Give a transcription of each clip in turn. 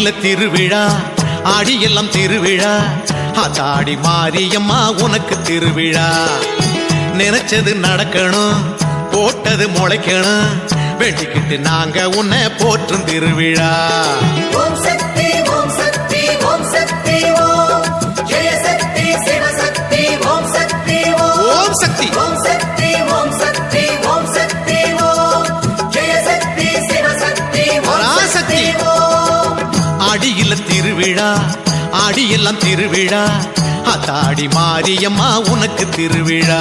ஆடியில திருவிழா ஆடியெல்லாம் திருவிழா ஆடி மாரியம்மா உனக்கு திருவிழா நினைச்சது நடக்கணும் போட்டது முளைக்கணும் வேண்டிக்கிட்டு நாங்க உன்னை போற்றும் திருவிழா ஓம் சக்தி ஓம் சக்தி ஓம் சக்தி ஓம் ஜெய சக்தி சிவசக்தி ஓம் சக்தி ஓம் சக்தி ஓம் சக்தி ஓம் சக்தி ஓம் சக்தி ஓம் ஜெய சக்தி சிவசக்தி பராசக்தி ஆடியில திருவிழா ஆடியெல்லாம் திருவிழா ஆடி மாரியம்மா உனக்கு திருவிழா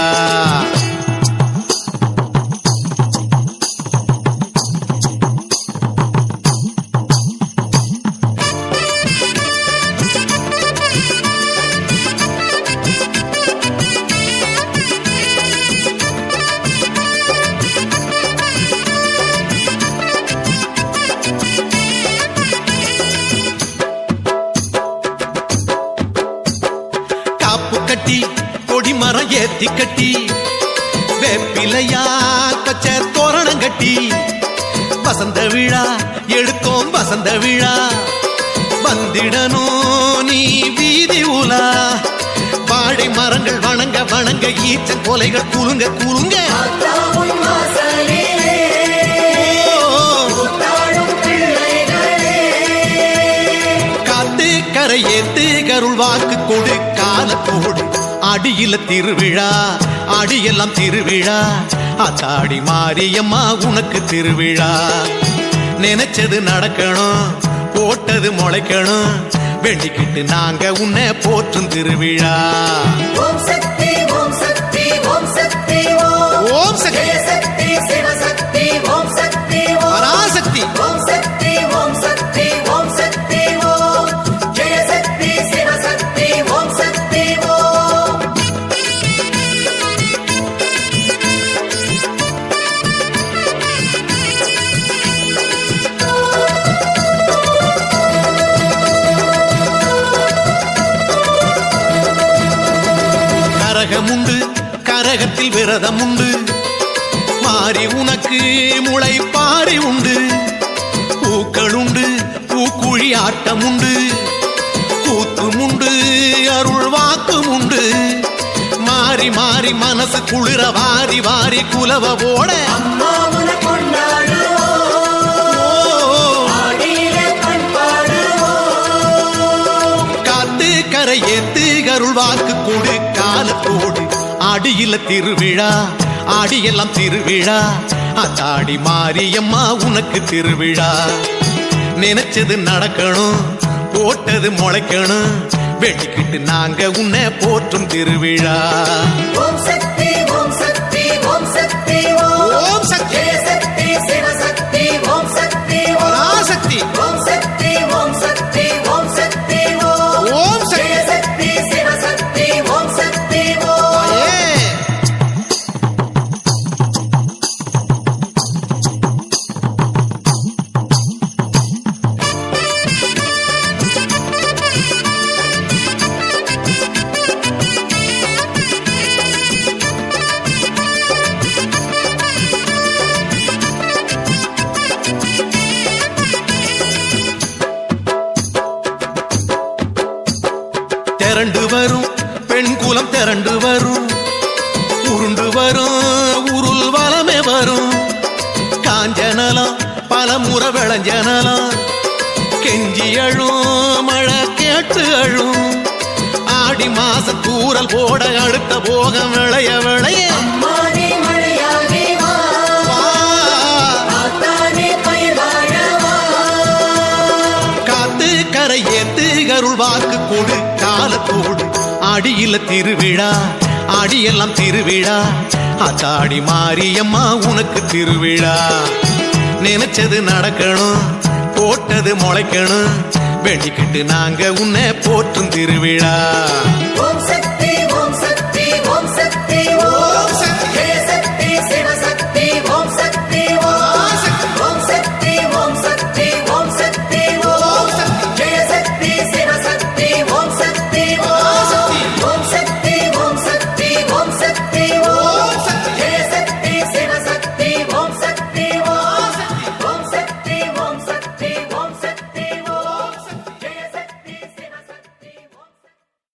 கட்டி கொடிமரம் ஏத்தி கட்டி வேப்பிலையா பச்சை தோரணம் கட்டி வசந்த விழா எடுத்தோம் வசந்த விழா வந்திடணும் நீ வீதி உலா வாழை மரங்கள் வணங்க வணங்க ஈச்சன் கொலைகள் குலுங்க குலுங்க காத்து கரை ஏத்து கருள் வாக்கு கொடு காலத்தோடு ஆடியில திருவிழா ஆடியெல்லாம் திருவிழா ஆடி மாரியம்மா உனக்கு திருவிழா நினைச்சது நடக்கணும் போட்டது முளைக்கணும் வேண்டிக்கிட்டு நாங்க உன்னை போற்றும் திருவிழா ஓம் சக்தி ஓம் சக்தி ஓம் சக்தி ஓம் சக்தி சக்தி சிவசக்தி ஓம் சக்தி பராசக்தி ஓம் சக்தி ஓம் சக்தி ஓம் சக்தி ஓம் ஜெய சக்தி சிவசக்தி ஓம் சக்தி ஓம் கரகமுண்டு கரகத்தில் விரதம் உண்டு மாறி உனக்கு முளை பாரி உண்டு பூக்கள் உண்டு பூக்குழி ஆட்டம் உண்டு கூத்தும் உண்டு அருள் வாக்கும் உண்டு மாறி மாறி மனசு குளிர வாரி வாரி குலவ போட அம்மாவுல கொண்டாடுவோம் ஆடியில பண்பாடுவோம் காத்து கரை ஏத்து அருள் வாக்கு கொடு காலத்தோடு ஆடியில திருவிழா ஆடியெல்லாம் திருவிழா ஆடி மாரியம்மா உனக்கு திருவிழா நினைச்சது நடக்கணும் போட்டது முளைக்கணும் வேண்டிக்கிட்டு நாங்க உன்னை போற்றும் திருவிழா ஓம் சக்தி ஓம் சக்தி ஓம் சக்தி ஓம் சக்தி ஜெய சக்தி சிவசக்தி ஓம் சக்தி பராசக்தி ஓம் சக்தி ஓம் சக்தி ஓம் சக்தி ஓம் சக்தி ஜெய சக்தி சிவசக்தி ஓம் சக்தி தாயே. திரண்டு வரும் பெண் குலம் திரண்டு வரும் உருண்டு வரும் உருள் வளமே வரும் காஞ்சனலாம் பல முறை விளைஞ்சனலாம் கெஞ்சி அழும் மழை கேட்டு அழும் ஆடி மாச தூரல் போட அடுத்த போகம் விளைய விளைய மாறி மழையாகி வா ஆத்தானே பயிர் வாழவா காத்து கரை ஏத்து அருள் வாக்கு கொடு காலத்தோடு ஆடியில திருவிழா ஆடியெல்லாம் திருவிழா ஆடி மாரியம்மா உனக்கு திருவிழா நினைச்சது நடக்கணும் போட்டது முளைக்கணும் வேண்டிக்கிட்டு நாங்க உன்னை போற்றும் திருவிழா ஓம் சக்தி ஓம் சக்தி ஓம் சக்தி